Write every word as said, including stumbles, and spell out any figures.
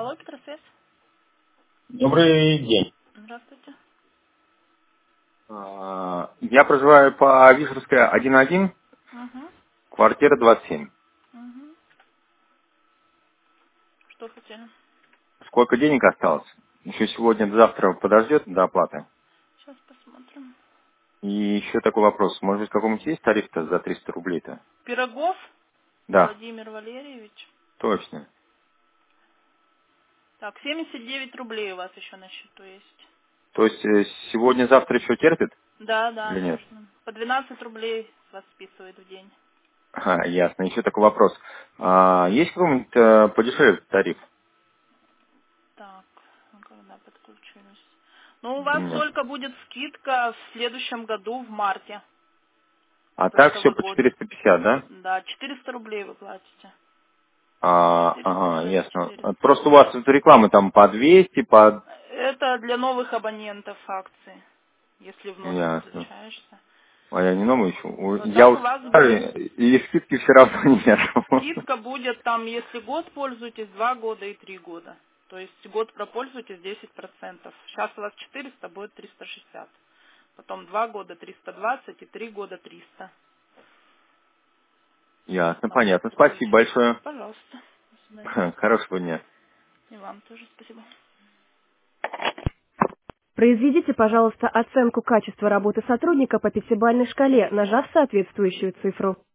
Алло, Петросвязь. Добрый день. Здравствуйте. А, Я проживаю по Вишерская один один, Угу. квартира двадцать семь. Угу. Что хотели? Сколько денег осталось? Еще сегодня, завтра подождет до оплаты. Сейчас посмотрим. И еще такой вопрос. Может быть, какому-нибудь есть тариф-то за триста рублей-то? Пирогов Да, Владимир Валерьевич. точно. Так, семьдесят девять рублей у вас еще на счету есть. То есть э, сегодня-завтра еще терпит Да, да, или нет? можно. По двенадцать рублей с вас списывают в день. Ага, ясно. Еще такой вопрос. А, есть какой-нибудь э, подешевле тариф? Так, ну, когда подключились. Ну, у У вас меня. только будет скидка в следующем году, в марте. А С так этого все по года. четыреста пятьдесят, да? Да, четыреста рублей вы платите. А, четыреста ага, шесть ясно. четыреста. Просто у вас тут рекламы там по двести, по... Это для новых абонентов акции, если вновь Ясно. подключаешься. А я не новый еще. У- Вот Я так у вот вас будет старый, и скидки все равно нет. скидка будет там, если год пользуетесь, два года и три года. То есть год пропользуетесь десять процентов. Сейчас у вас четыреста, будет триста шестьдесят. Потом два года триста двадцать и три года триста. Ясно, Вот так понятно. Спасибо подключитесь. большое. Пожалуйста. До свидания. Хорошего дня. И вам тоже спасибо. Произведите, пожалуйста, оценку качества работы сотрудника по пятибалльной шкале, нажав соответствующую цифру.